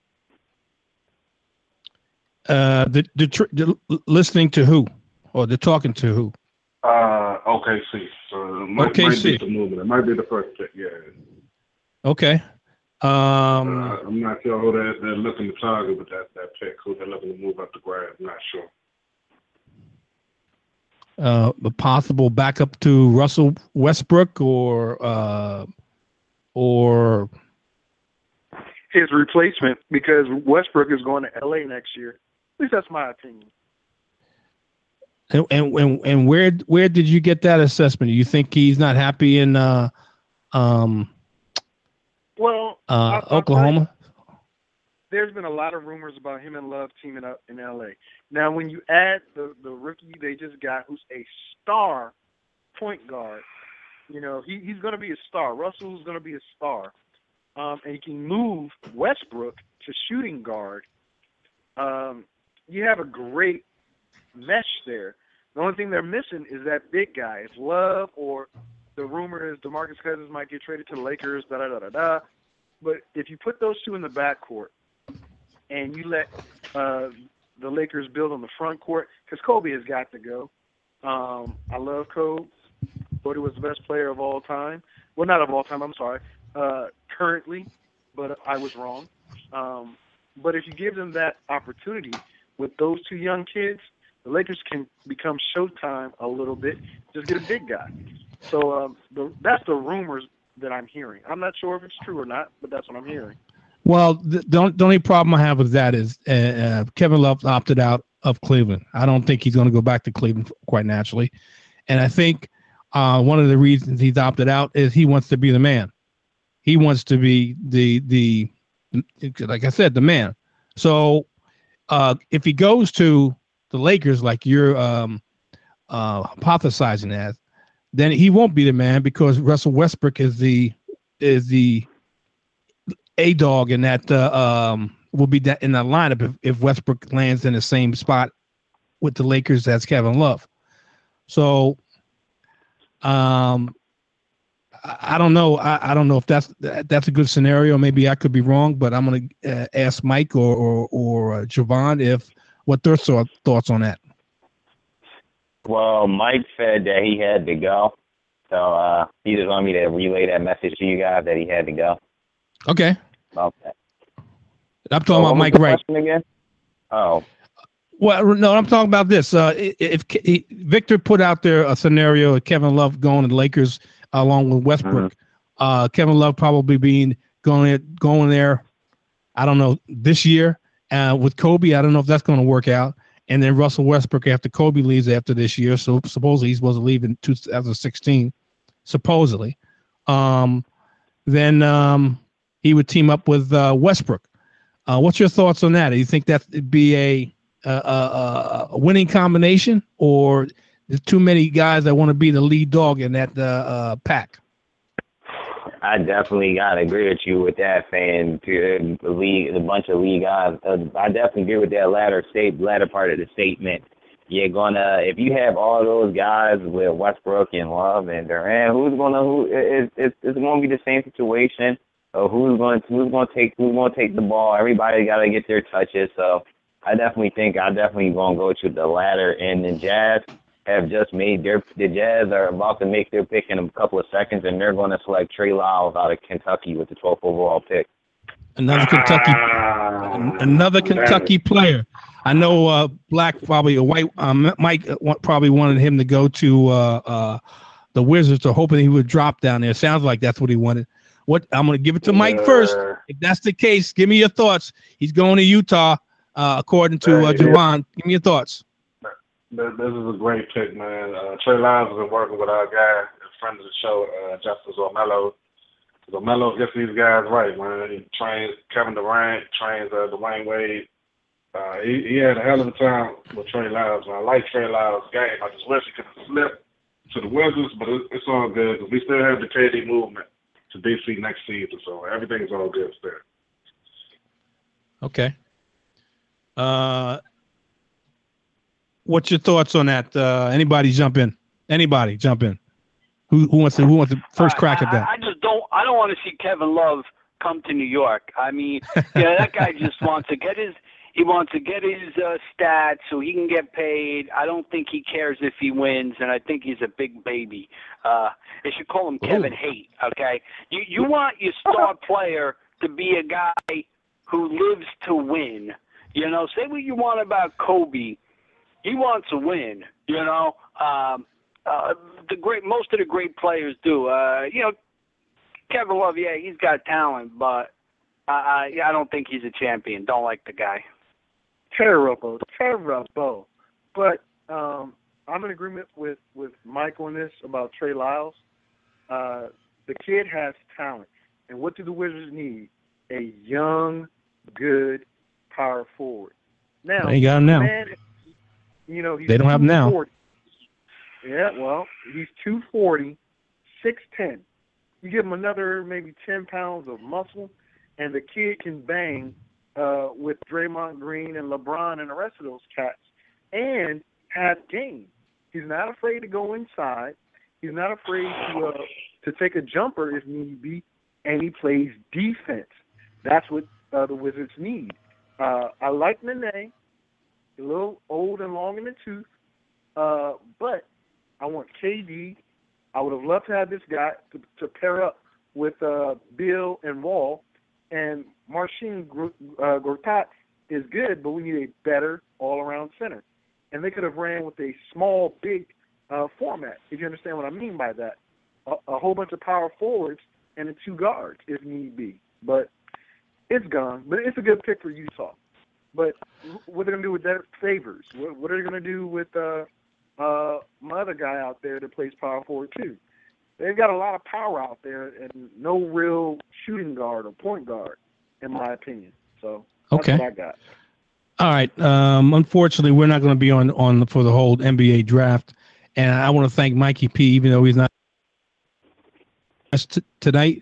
Listening to who, or they're talking to who? OKC. So it might be the movement. It might be the first pick. Yeah. Okay. I'm not sure who they're looking to target with that pick. Who they're looking to move up the grab. I'm not sure. A possible backup to Russell Westbrook or his replacement, because Westbrook is going to LA next year. At least that's my opinion. And where did you get that assessment? You think he's not happy in Oklahoma? There's been a lot of rumors about him and Love teaming up in LA. Now, when you add the rookie they just got, who's a star point guard, he's going to be a star. Russell's going to be a star. And you can move Westbrook to shooting guard. You have a great mesh there. The only thing they're missing is that big guy. It's Love, or the rumor is DeMarcus Cousins might get traded to the Lakers, da-da-da-da-da. But if you put those two in the backcourt and you let the Lakers build on the front court, because Kobe has got to go. I love Kobe. Thought he was the best player of all time. Well, not of all time, I'm sorry. Currently, but I was wrong. But if you give them that opportunity with those two young kids, the Lakers can become Showtime a little bit. Just get a big guy. So that's the rumors that I'm hearing. I'm not sure if it's true or not, but that's what I'm hearing. Well, the only problem I have with that is Kevin Love opted out of Cleveland. I don't think he's going to go back to Cleveland quite naturally. And I think one of the reasons he's opted out is he wants to be the man. He wants to be the like I said, the man. So if he goes to the Lakers, like you're hypothesizing as, then he won't be the man, because Russell Westbrook is the a dog, and that will be that in the lineup if Westbrook lands in the same spot with the Lakers as Kevin Love. So I don't know. I don't know if that's a good scenario. Maybe I could be wrong, but I'm going to ask Mike or Javon what their thoughts on that. Well, Mike said that he had to go, so he just wanted me to relay that message to you guys that he had to go. Okay. About that. I'm talking about Mike Wright. Again? Oh. Well, no, I'm talking about this. If Victor put out there a scenario of Kevin Love going to the Lakers along with Westbrook, Kevin Love probably going there, I don't know, this year. With Kobe, I don't know if that's going to work out. And then Russell Westbrook after Kobe leaves after this year. So supposedly he's supposed to leave in 2016, supposedly. Then he would team up with Westbrook. What's your thoughts on that? Do you think that'd be a winning combination, or there's too many guys that want to be the lead dog in that pack? I definitely gotta agree with you with that, saying to the league, a bunch of league guys. I definitely agree with that latter part of the statement. you're gonna, if you have all those guys with Westbrook and Love and Durant, it's gonna be the same situation of who's gonna take the ball. Everybody gotta get their touches. So I definitely gonna go to the latter. And the Jazz have just made the Jazz are about to make their pick in a couple of seconds, and they're gonna select Trey Lyles out of Kentucky with the 12th overall pick. Another Kentucky player. I know Black, probably a white Mike probably wanted him to go to the Wizards, or hoping he would drop down there. Sounds like that's what he wanted. I'm going to give it to Mike first. If that's the case, give me your thoughts. He's going to Utah, according to Javon. Give me your thoughts. This is a great pick, man. Trey Lyles has been working with our guy, a friend of the show, Justice O'Mello. O'Mello gets these guys right, man. He trains Kevin Durant, trains Dwayne Wade. He had a hell of a time with Trey Lyles, man. I like Trey Lyles' game. I just wish he could have slipped to the Wizards, but it's all good because we still have the KD movement to DC next season, so everything's all good there. Okay. What's your thoughts on that? Anybody jump in? Who wants the first crack at that? I don't want to see Kevin Love come to New York. I mean, that guy just wants to get his stats so he can get paid. I don't think he cares if he wins, and I think he's a big baby. They should call him Kevin Hate, okay? You want your star player to be a guy who lives to win. You know, say what you want about Kobe. He wants to win, you know. Most of the great players do. Kevin Love, he's got talent, but I don't think he's a champion. Don't like the guy. Terrible. But I'm in agreement with Mike on this about Trey Lyles. The kid has talent, and what do the Wizards need? A young, good power forward. Now they got him now. Man, he's they don't have him now. Yeah, well, he's 240, 6'10". You give him another maybe 10 pounds of muscle, and the kid can bang with Draymond Green and LeBron and the rest of those cats and have game. He's not afraid to go inside. He's not afraid to take a jumper if need be, and he plays defense. That's what the Wizards need. I like Nene, a little old and long in the tooth, but I want KD. I would have loved to have this guy to pair up with Bill and Wall. And Marcin Gortat is good, but we need a better all-around center. And they could have ran with a small, big format, if you understand what I mean by that. A whole bunch of power forwards and 2 guards, if need be. But it's gone. But it's a good pick for Utah. But what are they going to do with that Favors? What are they going to do with my other guy out there that plays power forward too? They've got a lot of power out there and no real shooting guard or point guard, in my opinion. So that's what I got. All right. Unfortunately, we're not going to be on for the whole NBA draft, and I want to thank Mikey P, even though he's not tonight.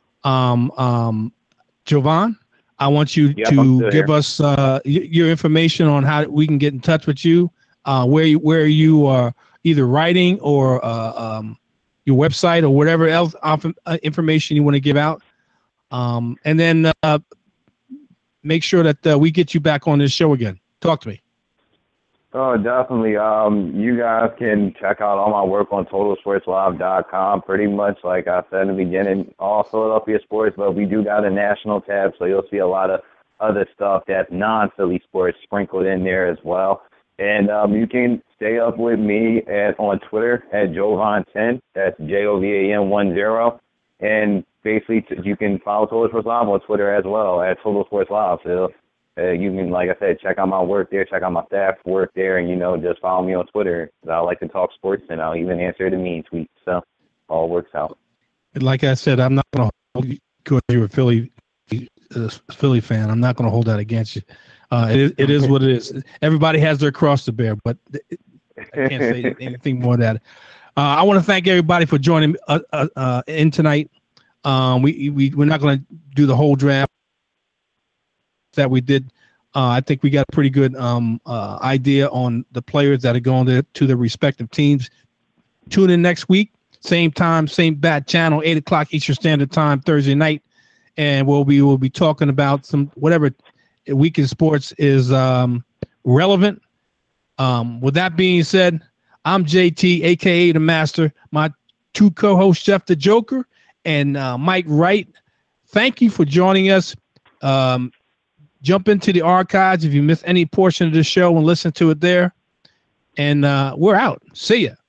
Jovan, I want you to give us your information on how we can get in touch with you, where you are either writing or your website or whatever else information you want to give out. And then make sure that we get you back on this show again. Talk to me. Oh, definitely. You guys can check out all my work on TotalSportsLive.com. Pretty much, like I said in the beginning, all Philadelphia sports, but we do got a national tab, so you'll see a lot of other stuff that's non-Philly sports sprinkled in there as well. And you can stay up with me on Twitter at Jovan10. That's JOVAN10. And basically, you can follow Total Sports Live on Twitter as well at Total Sports Live. So you can, like I said, check out my work there, check out my staff work there, and, just follow me on Twitter. I like to talk sports, and I'll even answer the mean tweets. So all works out. Like I said, I'm not going to hold you because you're a Philly fan. I'm not going to hold that against you. It is what it is. Everybody has their cross to bear, but I can't say anything more than that. I want to thank everybody for joining in tonight. We're not going to do the whole draft that we did I think we got a pretty good idea on the players that are going to their respective teams. Tune in next week, same time, same bat channel, 8 o'clock Eastern Standard Time, Thursday night, and we'll be talking about some whatever week in sports is relevant. With that being said, I'm JT, aka the Master. My two co-hosts, Jeff the Joker and Mike Wright. Thank you for joining us. Jump into the archives if you missed any portion of the show and listen to it there. And we're out. See ya.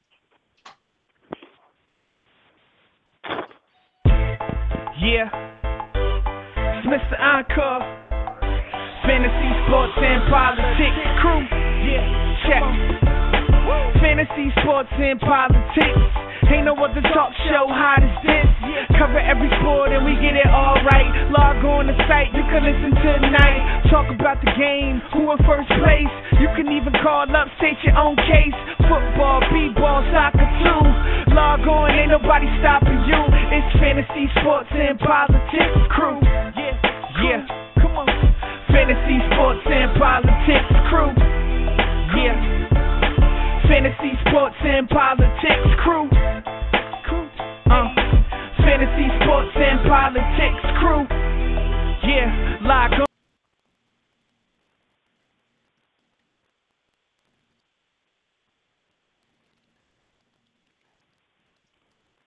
Yeah. It's Mr. Encore. Fantasy, sports, and politics crew. Yeah, check. Fantasy, sports, and politics. Ain't no other talk show hot as this. Cover every sport and we get it all right. Log on the site, you can listen tonight. Talk about the game, who in first place. You can even call up, state your own case. Football, b-ball, soccer too. Log on, ain't nobody stopping you. It's Fantasy, sports, and politics crew. Yeah, come on. Fantasy, sports, and politics crew. Yeah. Fantasy, sports, and politics.